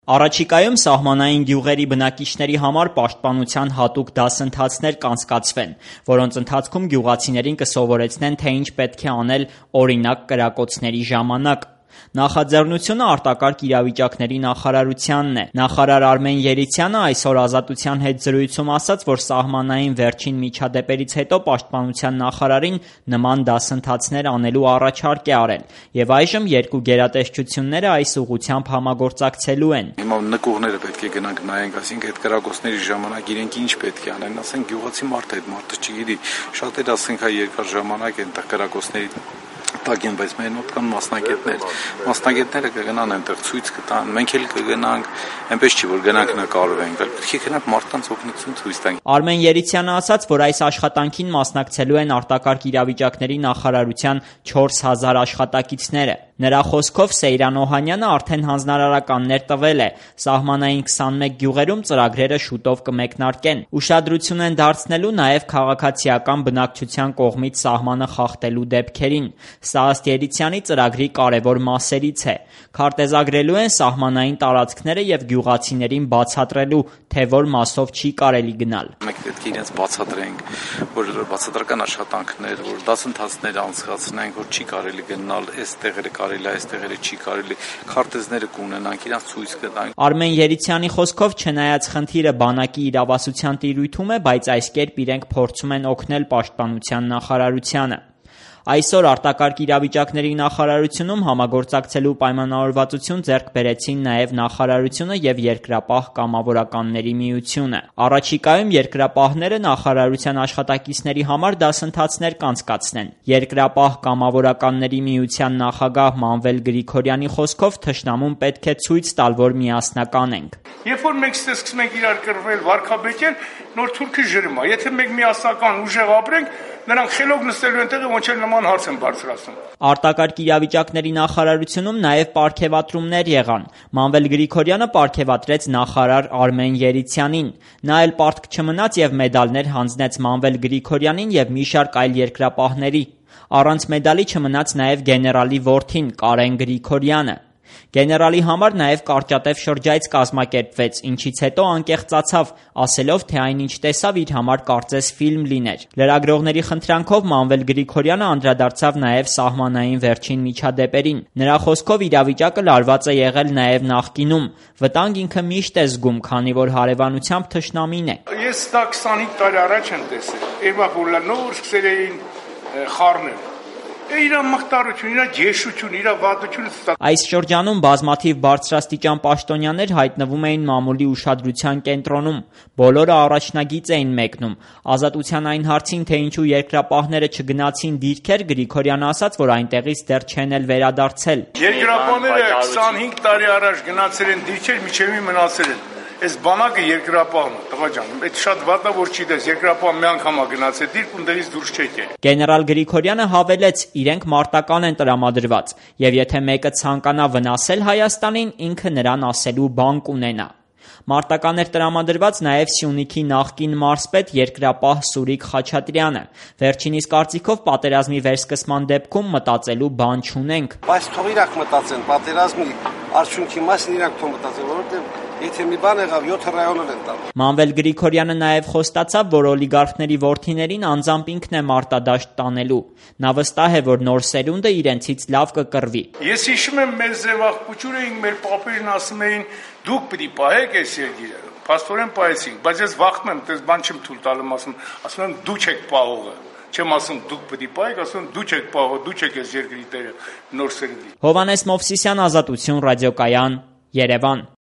Առաջիկայում սահմանային գյուղերի բնակիչների համար պաշտպանության հատուկ դասընթացներ կանցկացվեն, որոնց ընթացքում գյուղացիներին կսովորեցնեն, թե ինչ պետք է անել օրինակ կրակոցների ժամանակ։ Նախաձեռնությունը արտակարգ իրավիճակների նախարարությանն է։ Նախարար Արմեն Երիցյանը այսօր Ազատության հետ զրույցում ասաց, որ սահմանային վերջին միջադեպերից հետո պաշտպանության նախարարին նման դասընթացներ անելու առաջարկ է արել, եւ այժմ երկու գերատեսչությունները այս ուղղությամբ համագործակցելու են։ Հիմա նկուղները պետք է գնանք նայենք, ասենք այդ կրակոցների ժամանակ իրենք ինչ պետք է անեն, ասենք գյուղացի մարդ է, այդ մարդը չգիտի, շատերը ասենք հա երկար ժամանակ են կրակոցների տակ են, բայց մեր մոտ կան մասնագետները կգնան այնտեղ ցույց կտան, մենք էլ կգնանք, այնպես չի որ գնանք նկարվենք, պետք է գնանք մարդկանց օգնություն ցույց տանք։ Արմեն Երիցյանը ասաց, որ այս աշխատանքին մասնակցելու են արտակարգ իրավիճակների նախարարության 4000 աշխատակիցները։ Նրա խոսքով Սեյրան Օհանյանը արդեն հանձնարարականներ տվել է, սահմանային 21 գյուղերում ծրագրերը շուտով կմեկնարկեն։ Ուշադրություն են դարձնելու նաև քաղաքացիական բնակչության կողմից սահմանը խախտելու դեպքերին։ Սա ըստ Երիցյանի ծրագրի կարևոր մասերից է։ Քարտեզագրելու են սահմանային տարածքները եւ գյուղացիներին բացատրելու, թե որ մասով չի կարելի գնալ։ Մենք պետք է իրենց բացատրենք, որ բացատրական աշխատանքներ, որ դասընթացներ անցկացնենք, որ չի կարելի գնալ, այս տեղերը կարելի է, այս տեղերը չի կարելի, քարտեզները կունենանք, իրանց ցույց կտանք։ Արմեն Երիցյանի խոսքով չնայած խնդիրը բանակի իրավասության տիրույթում է, բայց այս կերպ իրենք փորձում են օգնել պաշտպանության նախարարությանը։ Այսօր արտակարգ իրավիճակների նախարարությունում համագործակցելու պայմանավորվածություն ձեռք բերեցին նաև նախարարությունը եւ Երկրապահ կամավորականների միությունը։ Առաջիկայում երկրապահները նախարարության աշխատակիցների համար դասընթացներ կանցկացնեն։ Երկրապահ կամավորականների միության նախագահ Մանվել Գրիգորյանի խոսքով թշնամուն պետք է ցույց տալ, որ միասնական ենք։ Երբ որ մենք սկսում ենք իրար կռվել, վարքաբեկել, նոր թուրքը ջրում է։ Եթե մենք միասնական ուժեղ ապրենք, նրանք խելոք նստելու են տեղը, ոնց էլ նման հարց են բարձրացնում։ Արտակարգ իրավիճակների նախարարությունում նաև պարգևատրումներ եղան։ Մանվել Գրիգորյանը պարգևատրեց նախարար Արմեն Երիցյանին։ Նա էլ պարտք չմնաց եւ մեդալներ հանձնեց Մանվել Գրիգորյանին եւ մի շարք այլ երկրապահների։ Առանց մեդալի չմնաց նաև գեներալի որդին Կարեն Գրիգորյանը։ Գեներալի համար նաև կարճատև շրջայց կազմակերպվեց, ինչից հետո անկեղծացավ, ասելով, թե այնինչ տեսավ իր համար կարծես ֆիլմ լիներ։ Լրագրողների խնդրանքով Մանվել Գրիգորյանը անդրադարձավ նաև սահմանային վերջին միջադեպերին։ Նրա խոսքով իրավիճակը լարված է եղել նաև նախկինում։ Վտանգ ինքը միշտ է զգում, քանի որ հարևանությամբ թշնամին է։ Ես դա 25 տարի առաջ եմ տեսել։ Երբ որ նոր սկսել էին խառնել։ Իր մխտարություն, իր ջեշություն, իր վատությունը։ Այս շրջանում բազմաթիվ բարձրաստիճան պաշտոնյաներ հայտնվում էին մամուլի ուշադրության կենտրոնում։ Բոլորը առաջնագիծ էին մեկնում։ Ազատության այն հարցին, թե ինչու երկրապահները չգնացին դիրքեր, Գրիգորյանը ասաց, որ այնտեղից դեռ չեն էլ վերադարձել։ Երկրապահները 25 տարի առաջ գնացել են դիրքեր, միջևի մնացել են։ Այս բանակը երկրապահն է, տղա ջան, այդ շատ վատ է, որ չի դες, երկրապահը մի անգամ է գնացել դիրք ու դերից դուրս չեկել։ Գեներալ Գրիգորյանը հավելեց, իրենք մարտական են տրամադրված, եւ եթե մեկը ցանկանա վնասել Հայաստանին, ինքը նրան ասելու բան կունենա։ Մարտական էր տրամադրված նաև Սյունիքի նախկին մարզպետ երկրապահ Սուրիկ Խաչատրյանը։ Վերջինիս կարծիքով պատերազմի վերսկսման դեպքում մտածելու բան չունենք։ Բայց թող իրանք մտածեն, պատերազմի արդյունքի մասին իրանք թող մտածեն, որովհետև եթե մի բան եղավ 7 ռայոներ են տալ։ Մանվել Գրիգորյանը նաև խոստացավ, որ օլիգարխների որդիներին անձամբ ինքն է մարտադաշտ տանելու։ Նա վստահ է, որ նոր սերունդը իրենցից լավ կկռվի։ Ես հիշում եմ մեր զեվաղբուջուր էինք, մեր պապերին ասում էին դուք պիտի պահեք այս երկիրը։ Փաստորեն պահեցինք, բայց ես վախում եմ, դες բան չեմ թույլ տալու, ասում եմ դու չեք պահողը։ Չեմ ասում դուք պիտի պահեք, ասում դու չեք պահող, դու չեք այս երկրի տերը, նոր սերունդի։ Հովհաննես Մովսիսյան, Ազատություն ռադիոկայան, Երևան։